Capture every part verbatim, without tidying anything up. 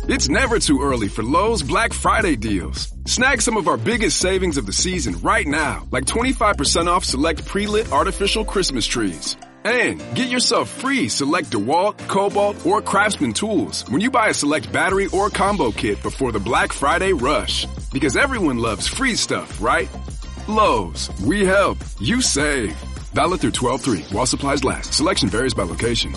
It's never too early for Lowe's Black Friday deals. Snag some of our biggest savings of the season right now, like twenty-five percent off select pre-lit artificial Christmas trees. And get yourself free select DeWalt, Cobalt, or Craftsman tools when you buy a select battery or combo kit before the Black Friday rush. Because everyone loves free stuff, right? Lowe's, we help, you save. Valid through twelve three while supplies last. Selection varies by location.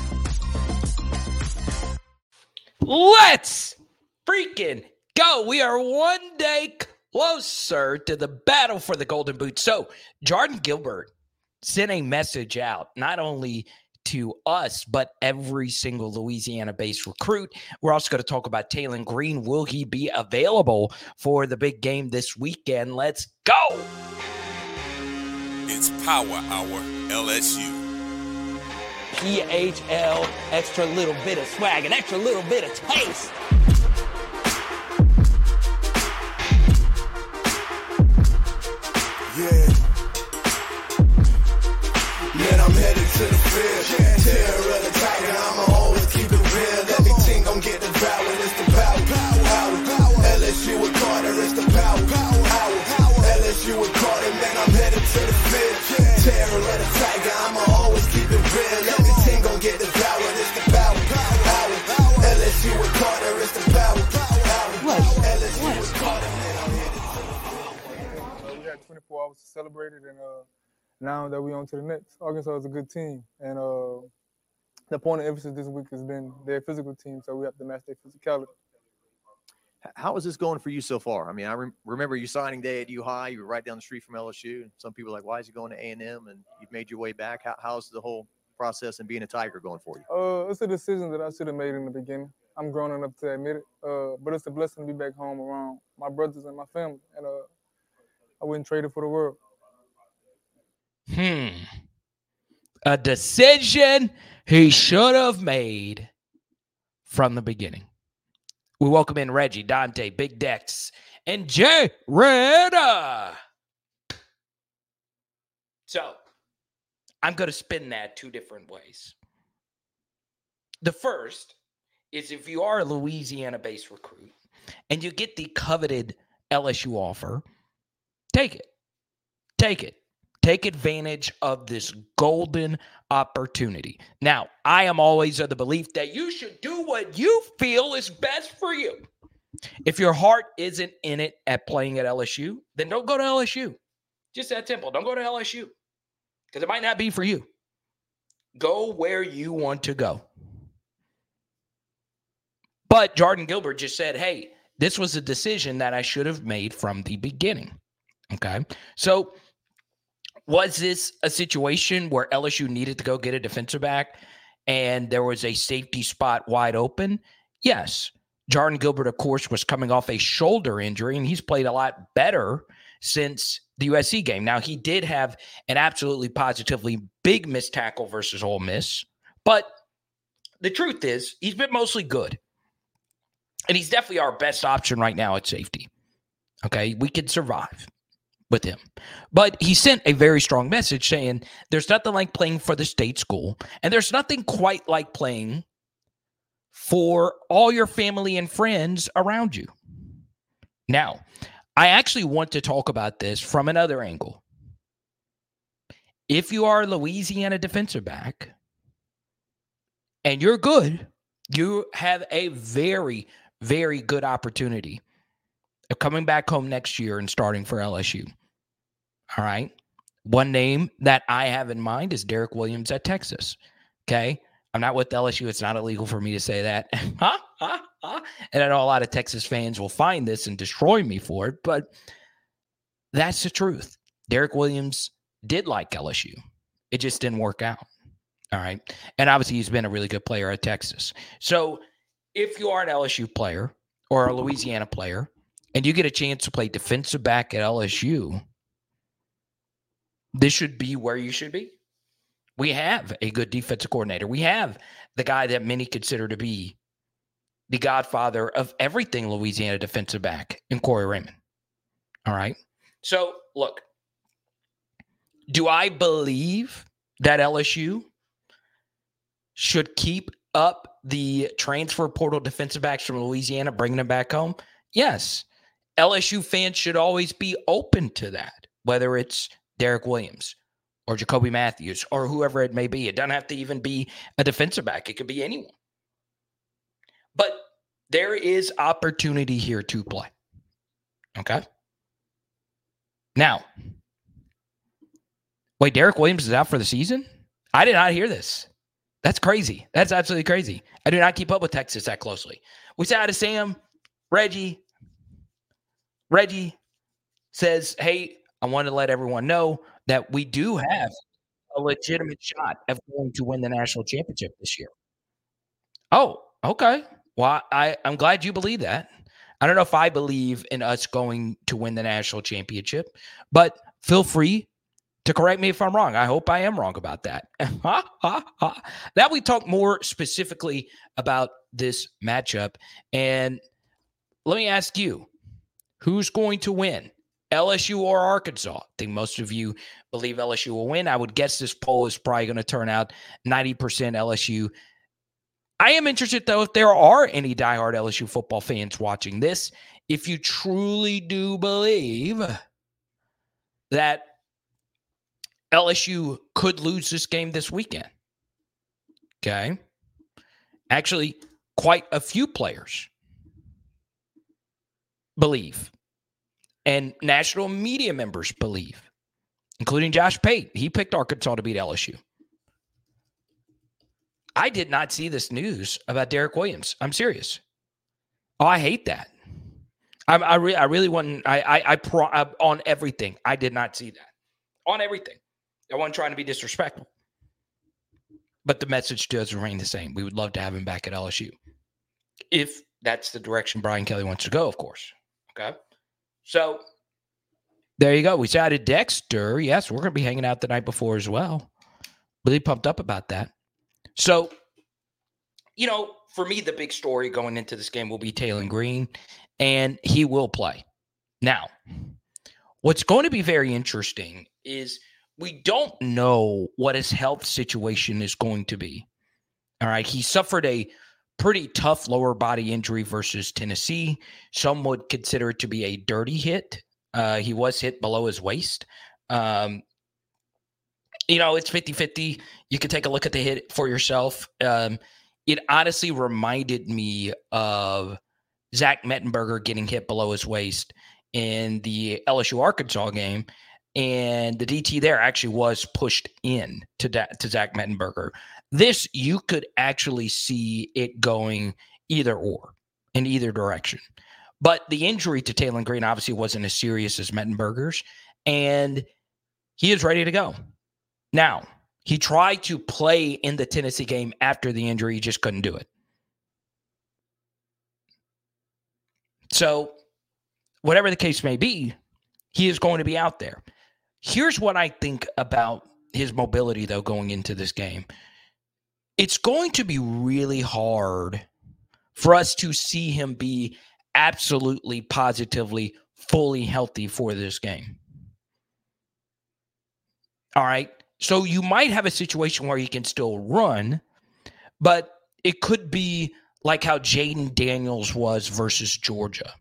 Let's freaking go. We are one day closer to the battle for the Golden Boot. So Jordan Gilbert sent a message out, not only to us, but every single Louisiana-based recruit. We're also going to talk about Taylen Green. Will he be available for the big game this weekend? Let's go. It's Power Hour L S U. P H L, extra little bit of swag, an extra little bit of taste. Yeah. Man, I'm headed to the field. Yeah. Terror of the tiger, I'ma always keep it real. Everything gon' get devoured, it's the power, power, power. L S U with Carter, it's the power, power, power. L S U with Carter, man, I'm headed to the field. Yeah. Terror of the tiger, I'ma always keep it real. Everything gon' get devoured, it's the power, power, power. L S U with Carter, it's the power, power. L S U with Carter, man, I'm headed to the field. We had twenty-four hours to celebrate it, and uh, now that we on to the next. Arkansas is a good team, and uh, the point of emphasis this week has been their physical team, so we have to match their physicality. How is this going for you so far? I mean, I re- remember you signing day at U High. You were right down the street from L S U. And some people are like, why is he going to A and M? And you've made your way back. How, how's the whole process and being a Tiger going for you? Uh, it's a decision that I should have made in the beginning. I'm grown enough to admit it, uh, but it's a blessing to be back home around my brothers and my family, and uh, I wouldn't trade it for the world. Hmm. A decision he should have made from the beginning. We welcome in Reggie, Dante, Big Dex, and Jay Redder. So, I'm going to spin that two different ways. The first is if you are a Louisiana-based recruit and you get the coveted L S U offer, take it. Take it. Take advantage of this golden opportunity. Now, I am always of the belief that you should do what you feel is best for you. If your heart isn't in it at playing at L S U, then don't go to L S U. Just that simple. Don't go to L S U because it might not be for you. Go where you want to go. But Jordan Gilbert just said, hey, this was a decision that I should have made from the beginning. Okay? So, was this a situation where L S U needed to go get a defensive back and there was a safety spot wide open? Yes. Jordan Gilbert, of course, was coming off a shoulder injury, and he's played a lot better since the U S C game. Now, he did have an absolutely positively big missed tackle versus Ole Miss, but the truth is he's been mostly good, and he's definitely our best option right now at safety. Okay, we can survive with him. But he sent a very strong message saying there's nothing like playing for the state school, and there's nothing quite like playing for all your family and friends around you. Now, I actually want to talk about this from another angle. If you are a Louisiana defensive back and you're good, you have a very, very good opportunity of coming back home next year and starting for L S U. All right. One name that I have in mind is Derek Williams at Texas. Okay. I'm not with L S U. It's not illegal for me to say that. huh? Huh? Huh? And I know a lot of Texas fans will find this and destroy me for it, but that's the truth. Derek Williams did like L S U. It just didn't work out. All right. And obviously he's been a really good player at Texas. So if you are an L S U player or a Louisiana player and you get a chance to play defensive back at L S U, this should be where you should be. We have a good defensive coordinator. We have the guy that many consider to be the godfather of everything Louisiana defensive back in Corey Raymond. All right. So, look, do I believe that L S U should keep up the transfer portal defensive backs from Louisiana, bringing them back home? Yes. L S U fans should always be open to that, whether it's Derek Williams or Jacoby Matthews or whoever it may be. It doesn't have to even be a defensive back. It could be anyone. But there is opportunity here to play. Okay? Now, wait, Derek Williams is out for the season? I did not hear this. That's crazy. That's absolutely crazy. I do not keep up with Texas that closely. We said hi to Sam, Reggie. Reggie says, hey, I want to let everyone know that we do have a legitimate shot of going to win the national championship this year. Oh, okay. Well, I, I'm glad you believe that. I don't know if I believe in us going to win the national championship, but feel free to correct me if I'm wrong. I hope I am wrong about that. Now we talk more specifically about this matchup. And let me ask you, who's going to win, L S U or Arkansas? I think most of you believe L S U will win. I would guess this poll is probably going to turn out ninety percent L S U. I am interested, though, if there are any diehard L S U football fans watching this. If you truly do believe that L S U could lose this game this weekend. Okay. Actually, quite a few players believe. And national media members believe, including Josh Pate. He picked Arkansas to beat L S U. I did not see this news about Derek Williams. I'm serious. Oh, I hate that. I, I, re- I really wasn't. I, I, I pro- I, on everything. I did not see that. On everything. I wasn't trying to be disrespectful. But the message does remain the same. We would love to have him back at L S U. If that's the direction Brian Kelly wants to go, of course. Okay. So there you go. We shouted Dexter. Yes, we're going to be hanging out the night before as well. Really pumped up about that. So, you know, for me, the big story going into this game will be Taylen Green, and he will play. Now, what's going to be very interesting is we don't know what his health situation is going to be. All right. He suffered a pretty tough lower body injury versus Tennessee. Some would consider it to be a dirty hit. Uh, he was hit below his waist. Um, you know, it's fifty-fifty. You can take a look at the hit for yourself. Um, it honestly reminded me of Zach Mettenberger getting hit below his waist in the L S U Arkansas game. And the D T there actually was pushed in to, da- to Zach Mettenberger. This, you could actually see it going either or, in either direction. But the injury to Taylen Green obviously wasn't as serious as Mettenberger's, and he is ready to go. Now, he tried to play in the Tennessee game after the injury. He just couldn't do it. So, whatever the case may be, he is going to be out there. Here's what I think about his mobility, though, going into this game. It's going to be really hard for us to see him be absolutely, positively, fully healthy for this game. All right. So you might have a situation where he can still run, but it could be like how Jaden Daniels was versus Georgia.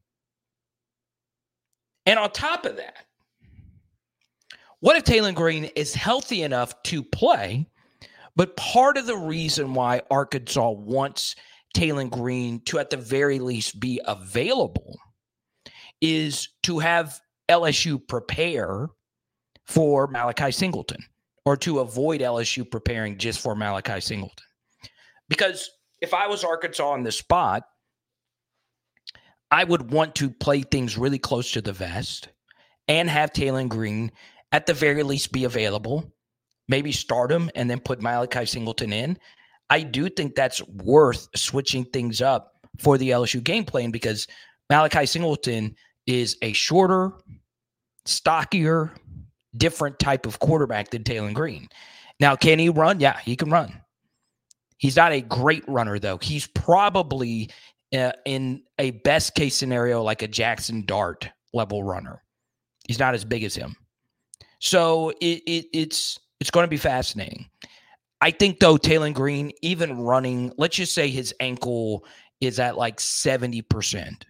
And on top of that, what if Taylen Green is healthy enough to play, but part of the reason why Arkansas wants Taylen Green to at the very least be available is to have L S U prepare for Malachi Singleton, or to avoid L S U preparing just for Malachi Singleton. Because if I was Arkansas on this spot, I would want to play things really close to the vest and have Taylen Green at the very least be available, maybe start him and then put Malachi Singleton in. I do think that's worth switching things up for the L S U game plan, because Malachi Singleton is a shorter, stockier, different type of quarterback than Taylen Green. Now, can he run? Yeah, he can run. He's not a great runner, though. He's probably uh, in a best case scenario like a Jackson Dart level runner. He's not as big as him. So it, it, it's it's going to be fascinating. I think, though, Taylor Green, even running, let's just say his ankle is at like seventy percent.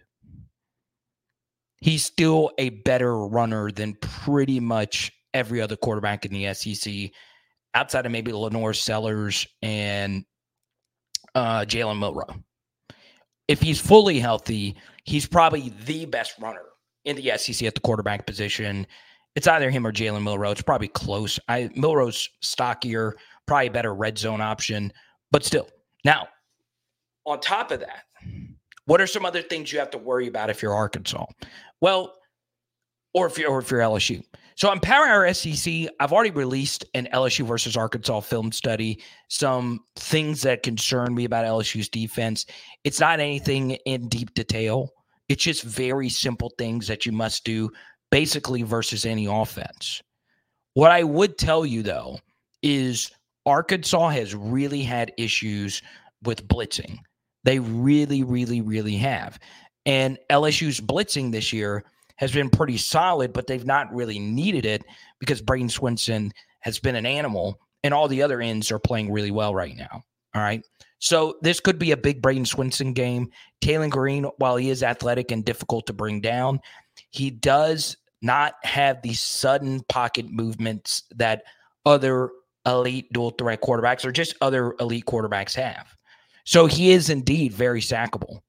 He's still a better runner than pretty much every other quarterback in the S E C, outside of maybe Lenore Sellers and uh, Jalen Milroe. If he's fully healthy, he's probably the best runner in the S E C at the quarterback position. It's either him or Jalen Milroe. It's probably close. I, Milroe's stockier, probably a better red zone option, but still. Now, on top of that, what are some other things you have to worry about if you're Arkansas? Well, or if you're, or if you're L S U. So on Power Hour S E C, I've already released an L S U versus Arkansas film study, some things that concern me about L S U's defense. It's not anything in deep detail. It's just very simple things that you must do basically versus any offense. What I would tell you, though, is Arkansas has really had issues with blitzing. They really, really, really have. And L S U's blitzing this year has been pretty solid, but they've not really needed it because Braden Swinson has been an animal, and all the other ends are playing really well right now. All right. So this could be a big Braden Swinson game. Taylor Green, while he is athletic and difficult to bring down, he does not have the sudden pocket movements that other elite dual threat quarterbacks or just other elite quarterbacks have. So he is indeed very sackable.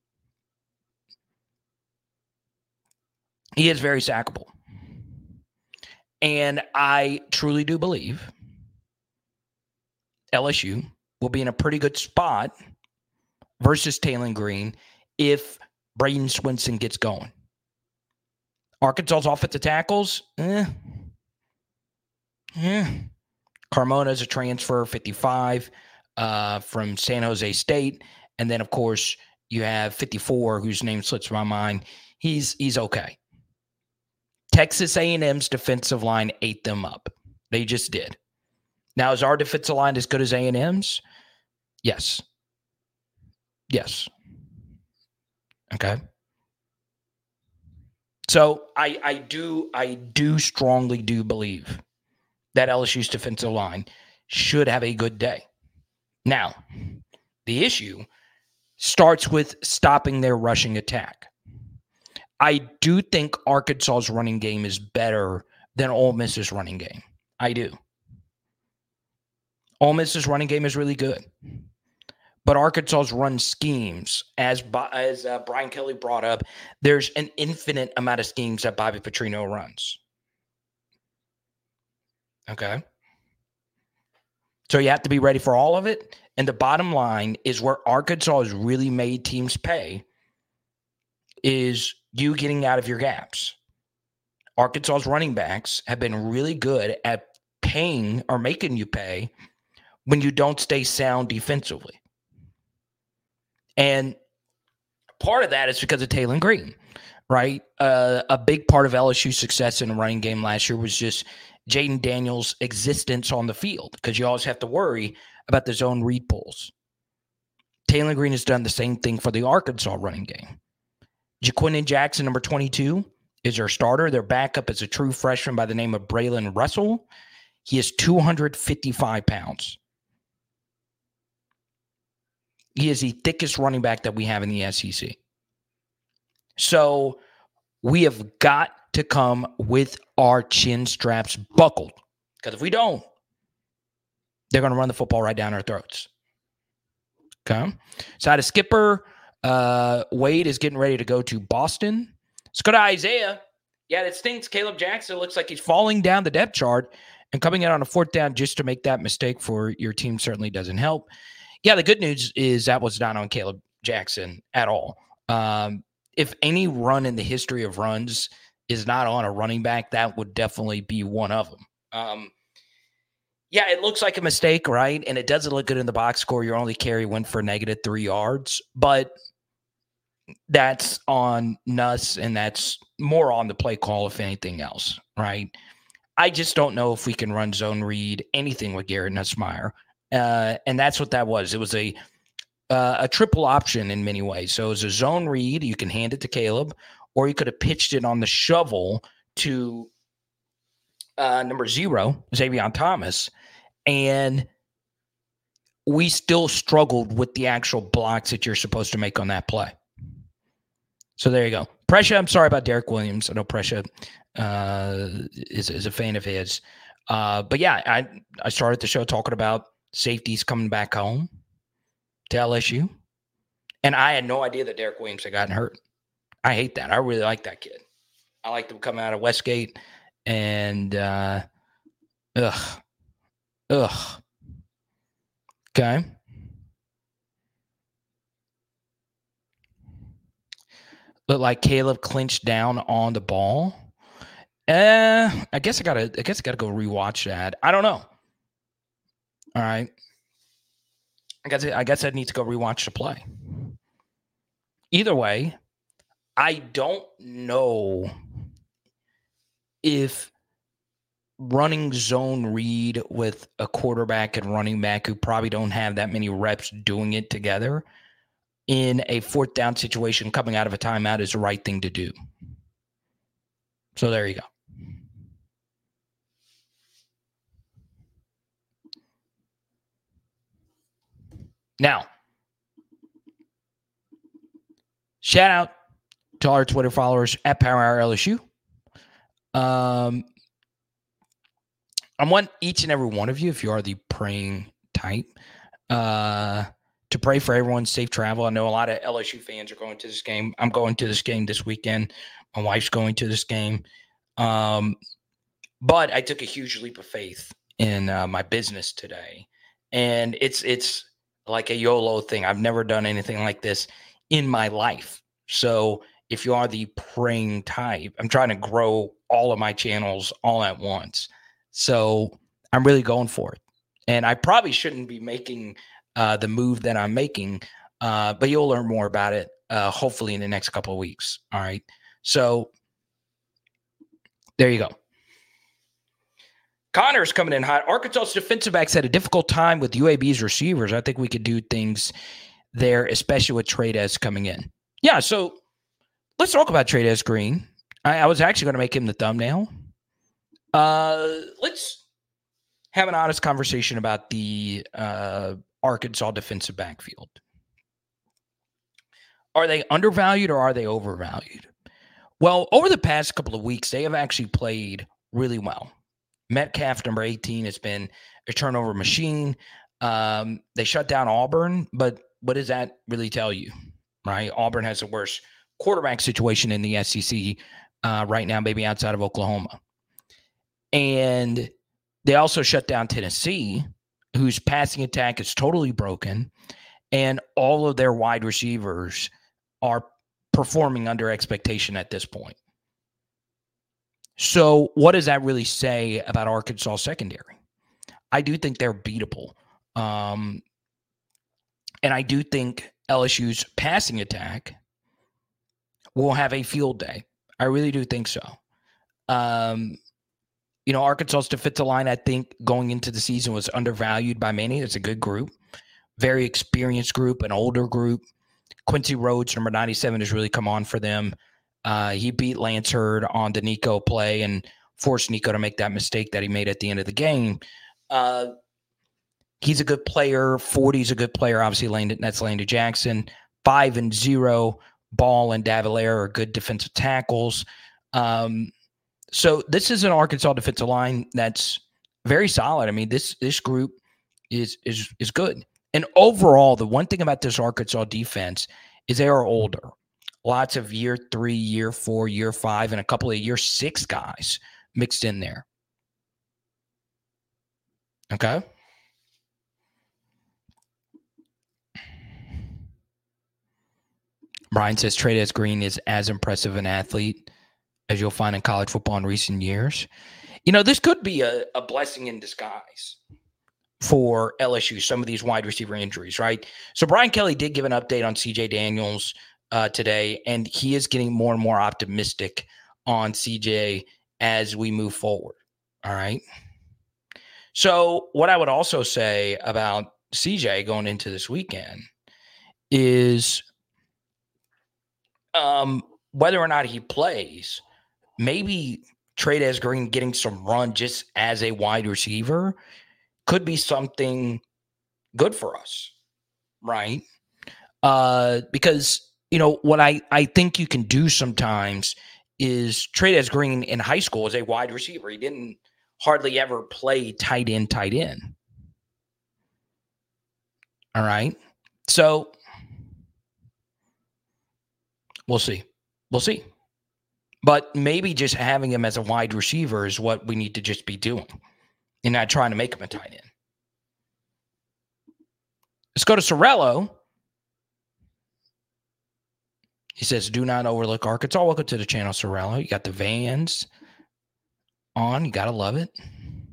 He is very sackable. And I truly do believe L S U will be in a pretty good spot versus Taylor Green if Braden Swinson gets going. Arkansas's offensive tackles, eh. eh. Carmona's a transfer, fifty-five, uh, from San Jose State. And then, of course, you have fifty-four, whose name slips my mind. He's he's okay. Texas A and M's defensive line ate them up. They just did. Now, is our defensive line as good as A and M's? Yes. Yes. Okay. So I, I do I do strongly do believe that L S U's defensive line should have a good day. Now, the issue starts with stopping their rushing attack. I do think Arkansas's running game is better than Ole Miss's running game. I do. Ole Miss's running game is really good. But Arkansas's run schemes, as as uh, Brian Kelly brought up, there's an infinite amount of schemes that Bobby Petrino runs. Okay? So you have to be ready for all of it. And the bottom line is where Arkansas has really made teams pay is you getting out of your gaps. Arkansas's running backs have been really good at paying or making you pay when you don't stay sound defensively. And part of that is because of Taylor Green, right? Uh, a big part of L S U's success in the running game last year was just Jaden Daniels' existence on the field, because you always have to worry about the zone read pulls. Taylor Green has done the same thing for the Arkansas running game. Jaquindon Jackson, number twenty-two, is their starter. Their backup is a true freshman by the name of Braylon Russell. He is two hundred fifty-five pounds. He is the thickest running back that we have in the S E C. So we have got to come with our chin straps buckled, because if we don't, they're going to run the football right down our throats. Okay. Side of skipper, uh, Wade is getting ready to go to Boston. Let's go to Isaiah. Yeah, that stinks. Caleb Jackson looks like he's falling down the depth chart, and coming in on a fourth down just to make that mistake for your team certainly doesn't help. Yeah, the good news is that was not on Caleb Jackson at all. Um, if any run in the history of runs is not on a running back, that would definitely be one of them. Um, yeah, it looks like a mistake, right? And it doesn't look good in the box score. Your only carry went for negative three yards, but that's on Nuss, and that's more on the play call, if anything else, right? I just don't know if we can run zone read anything with Garrett Nussmeier. Uh, and that's what that was. It was a uh, a triple option in many ways. So it was a zone read. You can hand it to Caleb, or you could have pitched it on the shovel to uh, number zero, Xavier Thomas. And we still struggled with the actual blocks that you're supposed to make on that play. So there you go. Pressure, I'm sorry about Derek Williams. I know Pressure uh, is, is a fan of his. Uh, but yeah, I, I started the show talking about safeties coming back home to L S U. And I had no idea that Derek Williams had gotten hurt. I hate that. I really like that kid. I like them coming out of Westgate. And, uh, ugh. Ugh. Okay. Look like Caleb clinched down on the ball. Uh, I guess I gotta. I guess I gotta go rewatch that. I don't know. All right. I guess. I guess I need to go rewatch the play. Either way, I don't know if running zone read with a quarterback and running back who probably don't have that many reps doing it together in a fourth down situation coming out of a timeout is the right thing to do. So there you go. Now, shout out to our Twitter followers at Power Hour L S U. Um, I want each and every one of you, if you are the praying type, uh, to pray for everyone's safe travel. I know a lot of L S U fans are going to this game. I'm going to this game this weekend. My wife's going to this game. Um, but I took a huge leap of faith in uh, my business today. And it's it's like a YOLO thing. I've never done anything like this in my life. So if you are the praying type, I'm trying to grow all of my channels all at once. So I'm really going for it. And I probably shouldn't be making uh, the move that I'm making, uh, but you'll learn more about it uh, hopefully in the next couple of weeks. All right. So there you go. Connor's coming in hot. Arkansas's defensive backs had a difficult time with U A B's receivers. I think we could do things there, especially with Trey'Dez coming in. Yeah, so let's talk about Trey'Dez Green. I, I was actually going to make him the thumbnail. Uh, let's have an honest conversation about the uh, Arkansas defensive backfield. Are they undervalued or are they overvalued? Well, over the past couple of weeks, they have actually played really well. Metcalf, number eighteen, has been a turnover machine. Um, they shut down Auburn, but what does that really tell you, right? Auburn has the worst quarterback situation in the S E C uh, right now, maybe outside of Oklahoma. And they also shut down Tennessee, whose passing attack is totally broken, and all of their wide receivers are performing under expectation at this point. So what does that really say about Arkansas secondary? I do think they're beatable. Um, and I do think L S U's passing attack will have a field day. I really do think so. Um, you know, Arkansas's defensive line, I think, going into the season was undervalued by many. It's a good group, very experienced group, an older group. Quincy Rhodes, number ninety-seven, has really come on for them. Uh, he beat Lance Hurd on the Nico play and forced Nico to make that mistake that he made at the end of the game. Uh, he's a good player. forty's a good player. Obviously, Landon, that's Landon Jackson. Five and zero, Ball and Davalaire are good defensive tackles. Um, so this is an Arkansas defensive line that's very solid. I mean, this this group is is is good. And overall, the one thing about this Arkansas defense is they are older. Lots of year three, year four, year five, and a couple of year six guys mixed in there. Okay? Brian says Trey'Dez Green is as impressive an athlete as you'll find in college football in recent years. You know, this could be a, a blessing in disguise for L S U, some of these wide receiver injuries, right? So Brian Kelly did give an update on C J Daniels uh, today, and he is getting more and more optimistic on C J as we move forward, all right? So what I would also say about C J going into this weekend is um, whether or not he plays, maybe Trey'Dez Green getting some run just as a wide receiver could be something good for us, right? Uh, because, you know, what I, I think you can do sometimes is Trey'Dez Green in high school as a wide receiver. He didn't hardly ever play tight end, tight end. All right. So we'll see. We'll see. But maybe just having him as a wide receiver is what we need to just be doing and not trying to make him a tight end. Let's go to Sorello. He says, do not overlook Arkansas. Welcome to the channel, Sorello. You got the Vans on. You got to love it.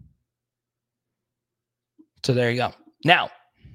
So there you go. Now,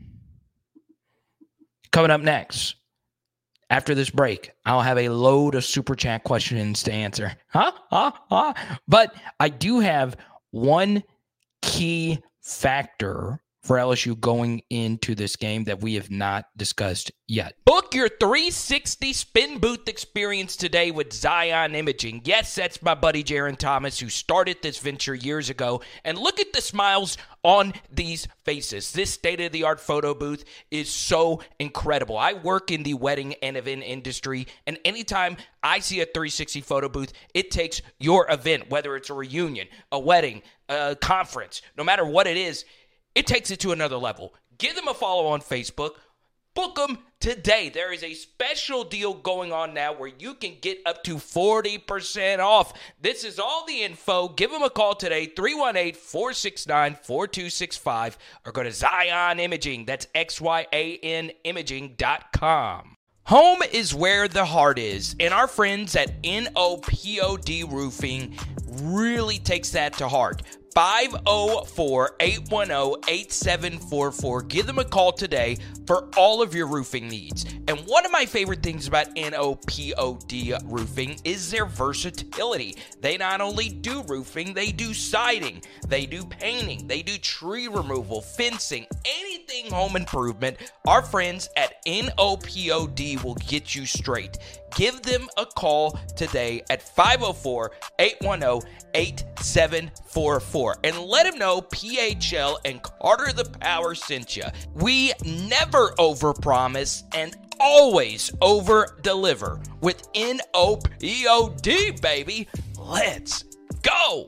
coming up next, after this break, I'll have a load of super chat questions to answer. Huh? Huh? Huh? But I do have one key factor for L S U going into this game that we have not discussed yet. Book your three sixty spin booth experience today with Zion Imaging. Yes, that's my buddy Jaron Thomas who started this venture years ago. And look at the smiles on these faces. This state-of-the-art photo booth is so incredible. I work in the wedding and event industry, and anytime I see a three sixty photo booth, it takes your event, whether it's a reunion, a wedding, a conference, no matter what it is, it takes it to another level. Give them a follow on Facebook. Book them today. There is a special deal going on now where you can get up to forty percent off. This is all the info. Give them a call today, three one eight, four six nine, four two six five, or go to Zion Imaging. That's X Y A N imaging dot com. Home is where the heart is, and our friends at N O P O D Roofing really takes that to heart. five oh four, eight one oh, eight seven four four. Give them a call today for all of your roofing needs. And one of my favorite things about N O P O D Roofing is their versatility. They not only do roofing, they do siding, they do painting, they do tree removal, fencing, anything home improvement. Our friends at N O P O D will get you straight. Give them a call today at five oh four, eight one oh, eight seven four four and let them know P H L and Carter the Power sent you. We never overpromise and always over-deliver with N O P O D, baby. Let's go.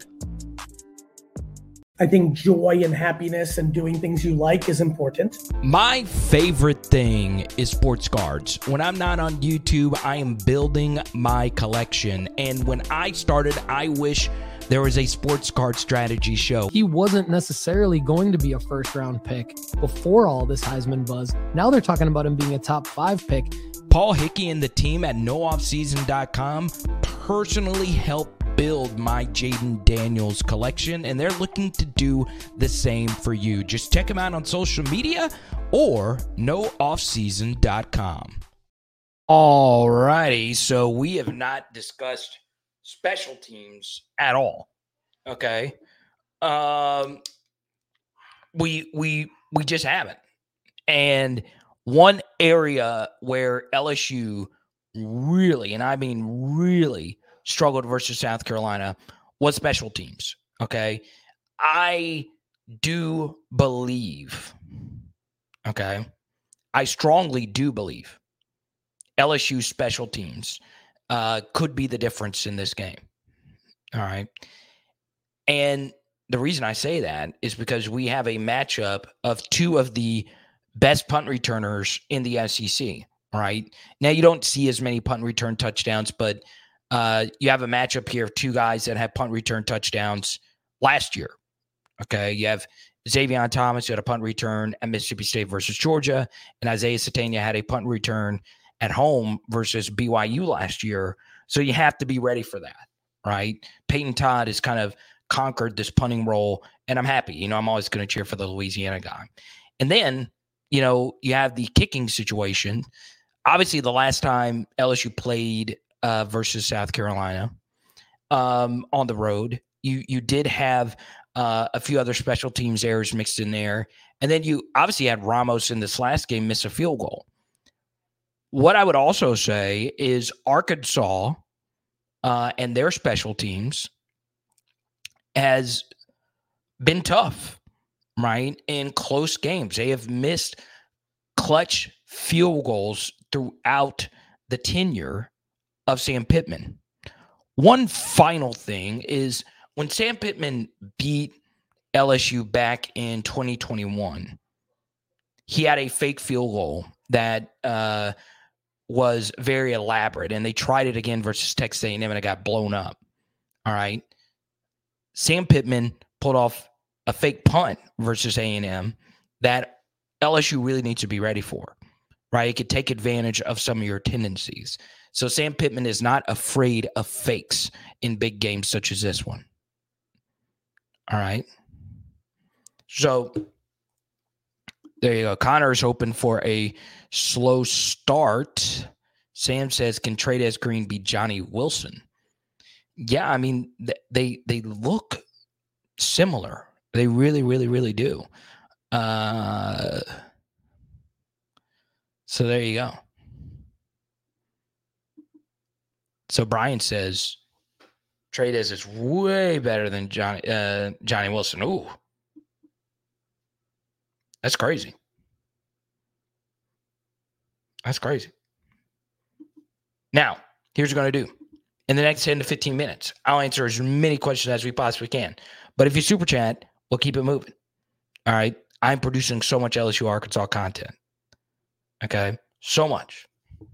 I think joy and happiness and doing things you like is important. My favorite thing is sports cards. When I'm not on YouTube, I am building my collection. And when I started, I wish there was a sports card strategy show. He wasn't necessarily going to be a first round pick before all this Heisman buzz. Now they're talking about him being a top five pick. Paul Hickey and the team at no off season dot com personally helped build my Jaden Daniels collection, and they're looking to do the same for you. Just check them out on social media or no off season dot com. All righty, so we have not discussed special teams at all. Okay, um, we we we just haven't. And one area where L S U really, and I mean really, struggled versus South Carolina was special teams. Okay. I do believe, okay, I strongly do believe L S U special teams uh, could be the difference in this game. All right. And the reason I say that is because we have a matchup of two of the best punt returners in the S E C. All right. Now you don't see as many punt return touchdowns, but Uh, you have a matchup here of two guys that had punt return touchdowns last year. Okay, you have Xavier Thomas, who had a punt return at Mississippi State versus Georgia, and Isaiah Satania had a punt return at home versus B Y U last year. So you have to be ready for that, right? Peyton Todd has kind of conquered this punting role, and I'm happy. You know, I'm always going to cheer for the Louisiana guy. And then, you know, you have the kicking situation. Obviously, the last time L S U played Uh, versus South Carolina um, on the road, You you did have uh, a few other special teams errors mixed in there. And then you obviously had Ramos in this last game miss a field goal. What I would also say is Arkansas uh, and their special teams has been tough. right, in close games. They have missed clutch field goals throughout the tenure of Sam Pittman. One final thing is when Sam Pittman beat L S U back in twenty twenty-one, he had a fake field goal that uh, was very elaborate, and they tried it again versus Texas A and M, and it got blown up. All right. Sam Pittman pulled off a fake punt versus A and M that L S U really needs to be ready for, right? It could take advantage of some of your tendencies. So Sam Pittman is not afraid of fakes in big games such as this one. All right. So there you go. Connor is hoping for a slow start. Sam says, can Trey'Dez Green be Johnny Wilson? Yeah, I mean, they they look similar. They really, really, really do. Uh, so there you go. So Brian says Trey'Dez is way better than Johnny uh, Johnny Wilson. Ooh, that's crazy. That's crazy. Now, here's what we're going to do. In the next ten to fifteen minutes, I'll answer as many questions as we possibly can. But if you super chat, we'll keep it moving. All right. I'm producing so much L S U Arkansas content. Okay. So much.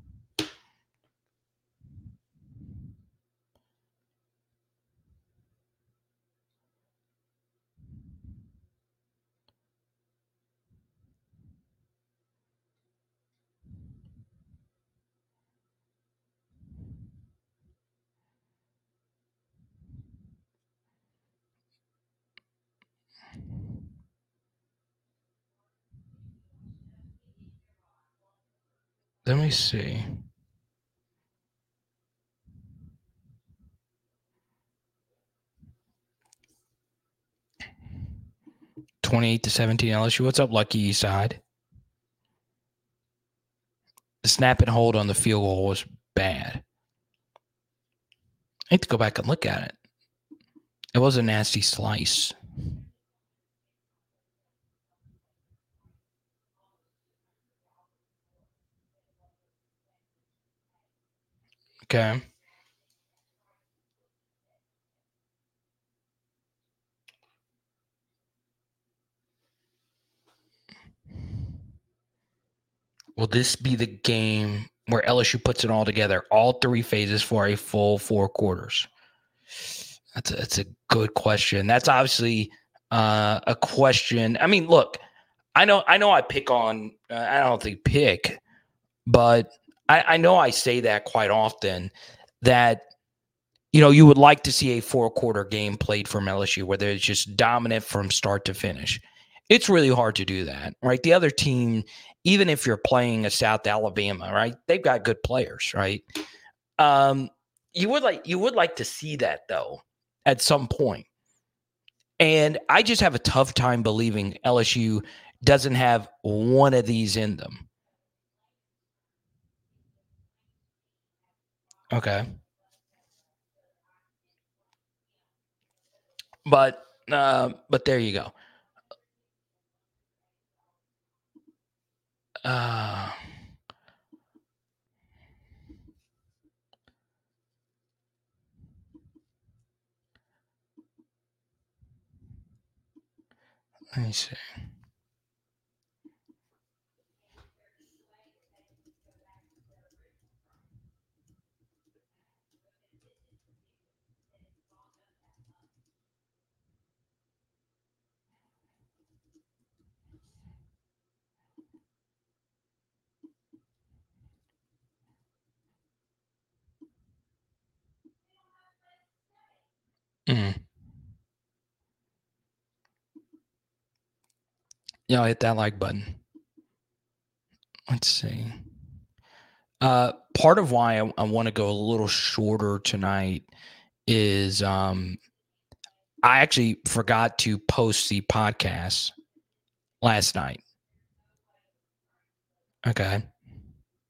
Let me see. twenty-eight to seventeen L S U. What's up, Lucky Eastside? The snap and hold on the field goal was bad. I need to go back and look at it. It was a nasty slice. Okay. Will this be the game where L S U puts it all together, all three phases for a full four quarters? That's a, that's a good question. That's obviously uh, a question. I mean, look, I know I know I pick on, uh, I don't think pick, but I, I know I say that quite often that, you know, you would like to see a four-quarter game played from L S U where they're just dominant from start to finish. It's really hard to do that, right? The other team, even if you're playing a South Alabama, right, they've got good players, right? Um, you would like you would like to see that, though, at some point. And I just have a tough time believing L S U doesn't have one of these in them. Okay. But uh, but there you go. Uh, let me see. Mm. Yeah, I'll hit that like button. Let's see. Uh, part of why I, I want to go a little shorter tonight is um, I actually forgot to post the podcast last night. Okay.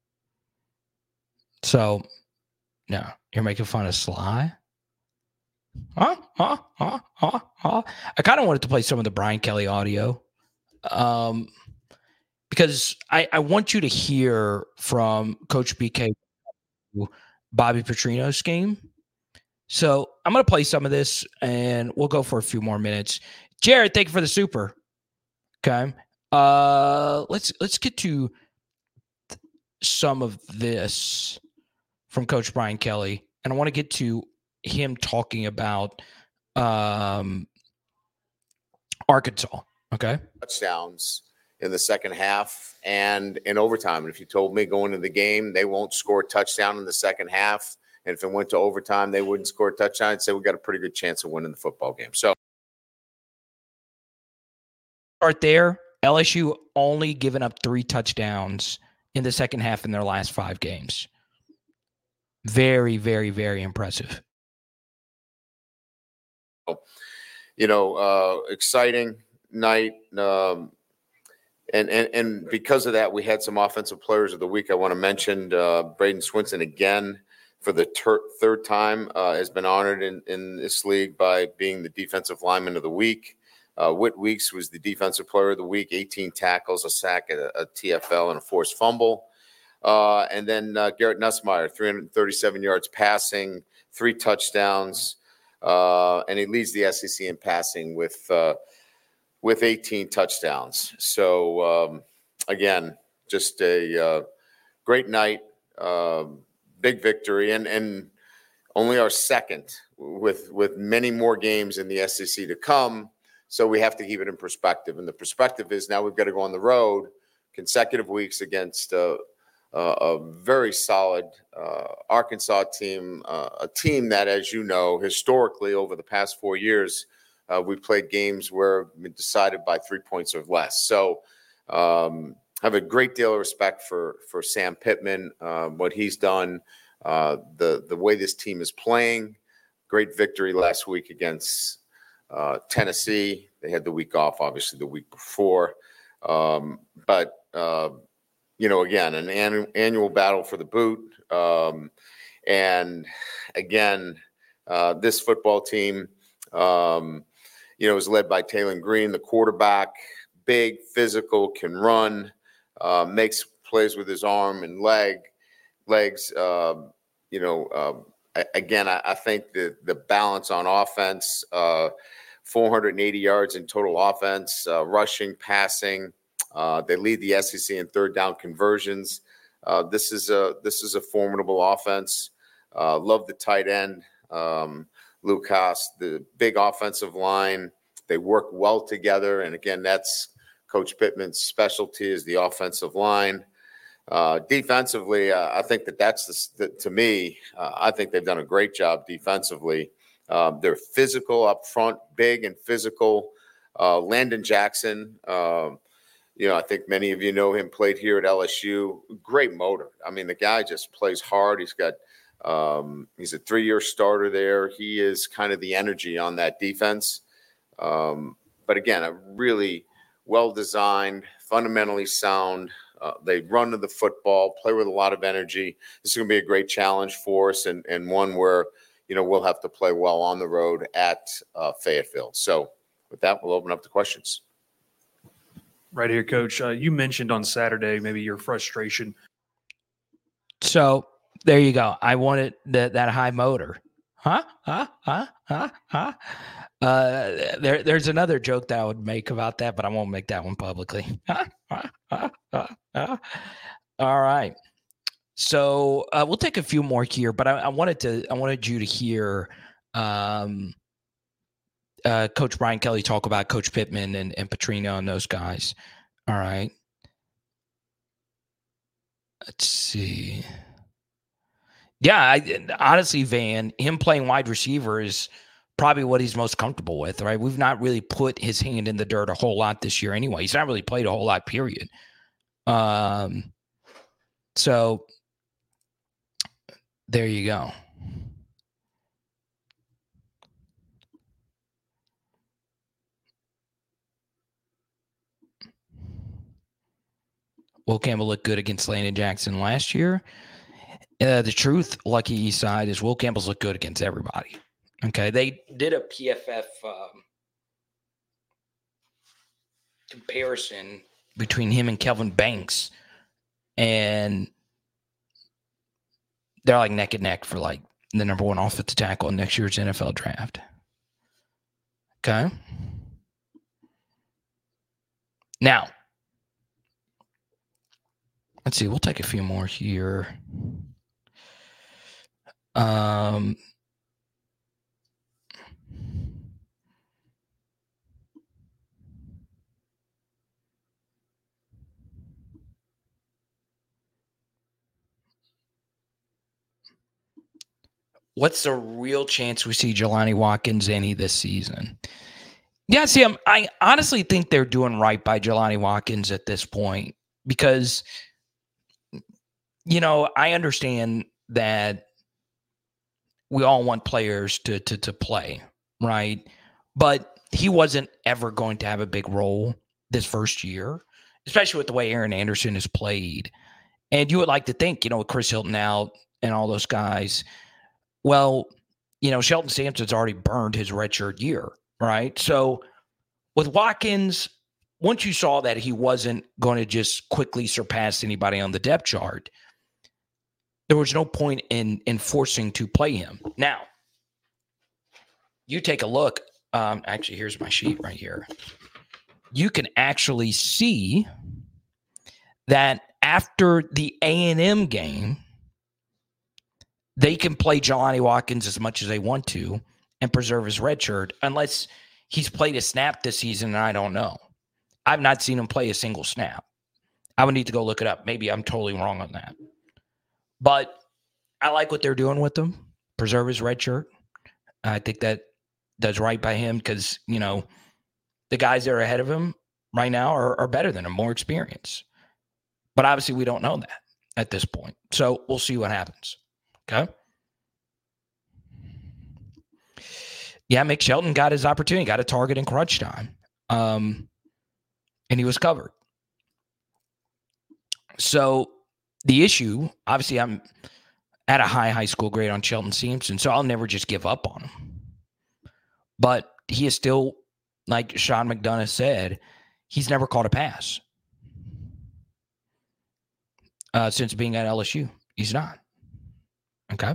So, no, you're making fun of Sly? Huh? Huh? Huh? Huh? Huh? I kind of wanted to play some of the Brian Kelly audio, um, because I, I want you to hear from Coach B K Bobby Petrino's game. So I'm going to play some of this, and we'll go for a few more minutes. Jared, thank you for the super. Okay, uh, let's let's get to some of this from Coach Brian Kelly, and I want to get to him talking about um, Arkansas. Okay, touchdowns in the second half and in overtime. And if you told me going into the game they won't score a touchdown in the second half, and if it went to overtime they wouldn't score a touchdown, I'd say we got a pretty good chance of winning the football game. So start there. L S U only given up three touchdowns in the second half in their last five games. Very, very, very impressive. You know, uh, exciting night. Um, and, and, and because of that, we had some offensive players of the week. I want to mention uh, Braden Swinson again for the ter- third time uh, has been honored in, in this league by being the defensive lineman of the week. Uh, Whit Weeks was the defensive player of the week, eighteen tackles, a sack, a, a T F L, and a forced fumble. Uh, and then uh, Garrett Nussmeier, three hundred thirty-seven yards passing, three touchdowns, uh, and he leads the S E C in passing with uh, with eighteen touchdowns. So, um, again, just a uh, great night, uh, big victory, and and only our second with with many more games in the S E C to come. So we have to keep it in perspective. And the perspective is now we've got to go on the road consecutive weeks against uh, uh, a very solid uh, Arkansas team, uh, a team that, as you know, historically over the past four years, uh, we played games where we decided by three points or less. So um, I have a great deal of respect for for Sam Pittman, uh, what he's done, uh, the, the way this team is playing. Great victory last week against Uh, Tennessee. They had the week off, obviously, the week before. Um, but, uh, you know, again, an annual, annual battle for the boot. Um, and, again, uh, this football team, um, you know, is led by Taylor Green, the quarterback, big, physical, can run, uh, makes plays with his arm and leg, legs, uh, you know, uh, again, I, I think the, the balance on offense, uh, four hundred eighty yards in total offense, uh, rushing, passing. Uh, they lead the S E C in third down conversions. Uh, this is a this is a formidable offense. Uh, love the tight end, um, Lucas, the big offensive line. They work well together, and again, that's Coach Pittman's specialty is the offensive line. Uh, defensively, uh, I think that that's the, the, to me. Uh, I think they've done a great job defensively. Uh, they're physical up front, big and physical. Uh, Landon Jackson, uh, you know, I think many of you know him, played here at L S U. Great motor. I mean, the guy just plays hard. He's got, um, he's a three-year starter there. He is kind of the energy on that defense. Um, but again, a really well-designed, fundamentally sound. Uh, they run to the football, play with a lot of energy. This is going to be a great challenge for us, and, and one where, you know, we'll have to play well on the road at uh, Fayetteville. So with that, we'll open up the questions. Right here, Coach. Uh, you mentioned on Saturday maybe your frustration. So there you go. I wanted that that high motor. Huh? Huh? Huh? Huh? Huh? Uh, there, there's another joke that I would make about that, but I won't make that one publicly. Huh? Huh? Huh? Huh? Huh? All right. So uh, we'll take a few more here, but I, I wanted to, I wanted you to hear um, uh, Coach Brian Kelly talk about Coach Pittman and, and Petrino and those guys. All right. Let's see. Yeah, I, honestly, Van, him playing wide receiver is probably what he's most comfortable with, right? We've not really put his hand in the dirt a whole lot this year anyway. He's not really played a whole lot, period. Um, so there you go. Will Campbell looked good against Landon Jackson last year. Uh, the truth, Lucky East Side, is Will Campbell's looked good against everybody. Okay, they did a P F F um, comparison between him and Kelvin Banks, and they're like neck and neck for like the number one offensive tackle in next year's N F L draft. Okay. Now, let's see. We'll take a few more here. Um, what's the real chance we see Jelani Watkins any this season? Yeah, see, I'm, I honestly think they're doing right by Jelani Watkins at this point because, you know, I understand that we all want players to to to play, right? But he wasn't ever going to have a big role this first year, especially with the way Aaron Anderson has played. And you would like to think, you know, with Chris Hilton out and all those guys, well, you know, Shelton Sampson's already burned his redshirt year, right? So with Watkins, once you saw that he wasn't going to just quickly surpass anybody on the depth chart, there was no point in, in forcing to play him. Now, you take a look. Um, actually, here's my sheet right here. You can actually see that after the A and M game, they can play Jelani Watkins as much as they want to and preserve his red shirt unless he's played a snap this season, and I don't know. I've not seen him play a single snap. I would need to go look it up. Maybe I'm totally wrong on that. But I like what they're doing with him. Preserve his red shirt. I think that does right by him because, you know, the guys that are ahead of him right now are, are better than him, more experienced. But obviously we don't know that at this point. So we'll see what happens. Okay? Yeah, Mick Shelton got his opportunity, got a target in crunch time. Um, and he was covered. So the issue, obviously I'm at a high high school grade on Shelton Sampson, so I'll never just give up on him. But he is still, like Sean McDonough said, he's never caught a pass uh, since being at L S U. He's not. Okay?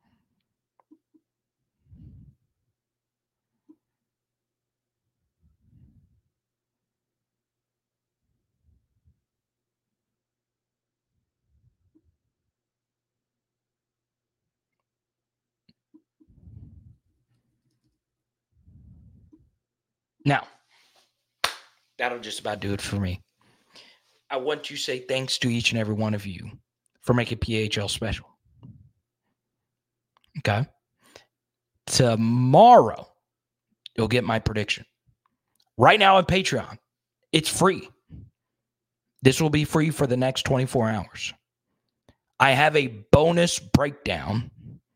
Now, that'll just about do it for me. I want to say thanks to each and every one of you for making P H L special. Okay? Tomorrow, you'll get my prediction. Right now on Patreon, it's free. This will be free for the next twenty-four hours. I have a bonus breakdown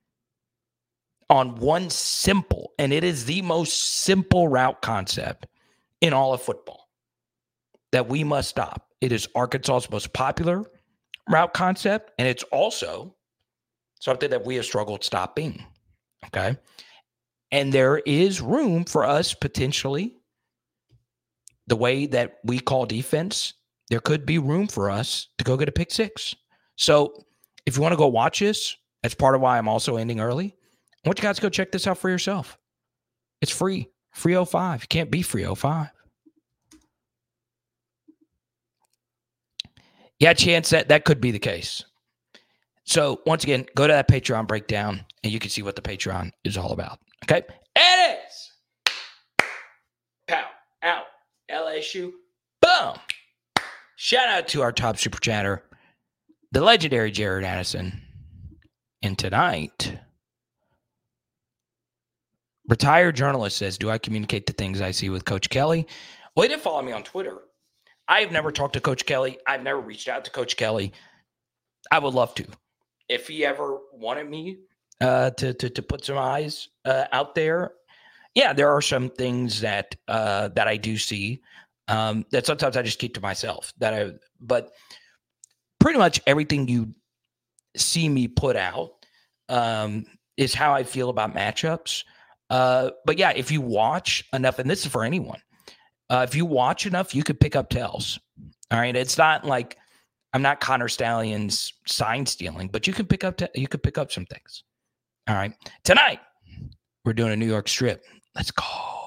on one simple, and it is the most simple route concept in all of football that we must stop. It is Arkansas's most popular route concept, and it's also something that we have struggled stopping. Okay? And there is room for us potentially, the way that we call defense, there could be room for us to go get a pick six. So if you want to go watch this, that's part of why I'm also ending early. I want you guys to go check this out for yourself. It's free. Free oh five. You can't be free oh five. Yeah, chance that that could be the case. So once again, go to that Patreon breakdown and you can see what the Patreon is all about. Okay? It is. Pow. Out. L S U. Boom. Shout out to our top super chatter, the legendary Jared Addison. And tonight, retired journalist says, do I communicate the things I see with Coach Kelly? Well, he did follow me on Twitter. I have never talked to Coach Kelly. I've never reached out to Coach Kelly. I would love to. If he ever wanted me uh, to, to to put some eyes uh, out there, yeah, there are some things that uh, that I do see um, that sometimes I just keep to myself. That I, but pretty much everything you see me put out um, is how I feel about matchups. Uh, but yeah, if you watch enough, and this is for anyone, uh, if you watch enough, you could pick up tells. All right. It's not like I'm not Connor Stalions sign stealing, but you can pick up, te- you could pick up some things. All right. Tonight, we're doing a New York strip. Let's go.